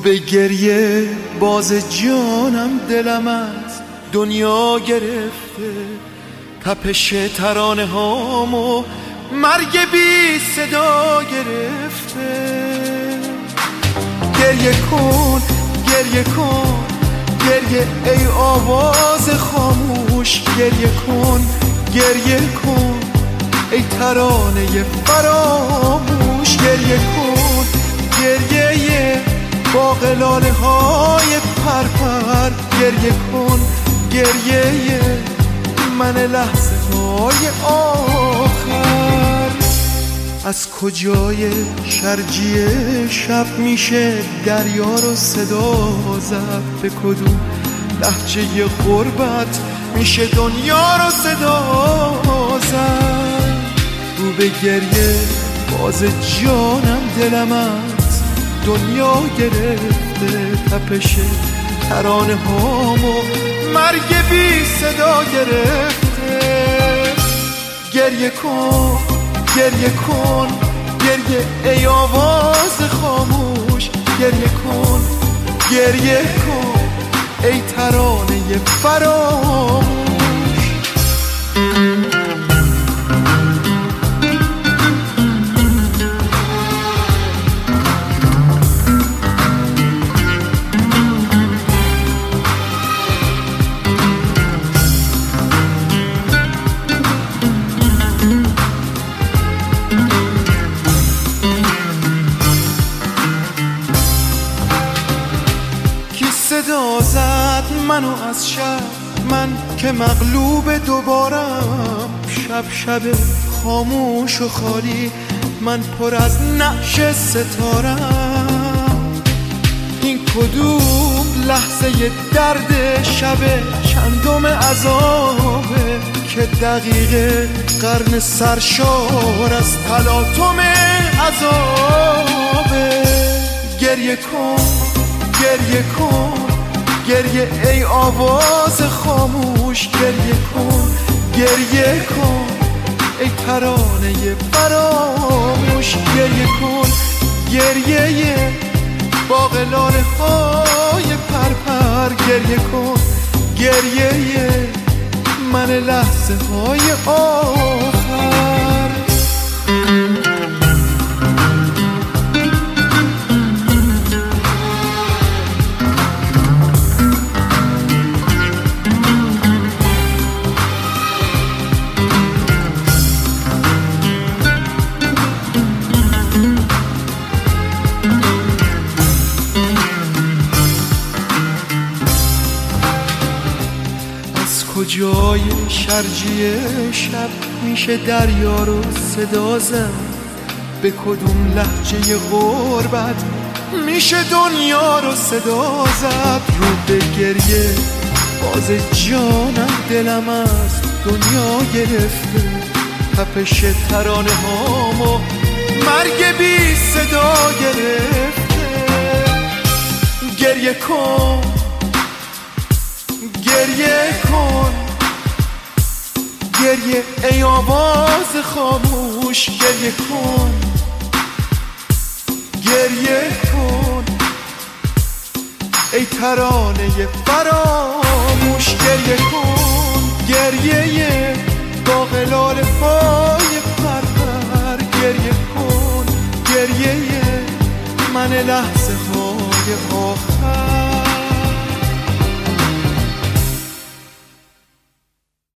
به گریه باز جانم دلم از دنیا گرفته، تپش ترانه هامو مرگ بی صدا گرفته. گریه کن گریه کن گریه ای آواز خاموش، گریه کن گریه کن ای ترانه فراموش، گریه کن گریه باقلاله های پرپر، گریه کن گریه من لحظه های آخر. از کجای شرجی شب میشه دریا رو صدا زد، به کدوم لهجه غربت میشه دنیا رو صدا زد. رو به گریه باز جانم دلم از دنیا گرفته، تپش ترانه هامو مرگ بی صدا گرفته. گریه کن گریه کن گریه ای آواز خاموش، گریه کن گریه کن ای ترانه فراموش. صدا زد منو از شب، من که مغلوب دوبارم، شب شب خاموش و خالی، من پر از نقش ستارم. این کدوم لحظه درد شب چندم عذابه که دقیقه قرن سرشار از تلاطم عذابه. گریه کن گریه کن گریه ای آواز خاموش، گریه کن گریه کن ای ترانه فراموش، گریه کن گریه باقلاله های پرپر، گریه کن گریه من لحظه های آخر. کجای شرجی شب میشه دریا رو صدا زد، به کدوم لهجه غربت میشه دنیا رو صدا زد. رو به گریه باز جانم دلم از دنیا گرفته، تپش ترانه هامو مرگ بی صدا گرفته. گریه کن گریه کن گریه ای آواز خاموش، گریه کن گریه کن ای ترانه فراموش، گریه کن گریه باقلاله های پرپر، گریه کن گریه من لحظه های آخر.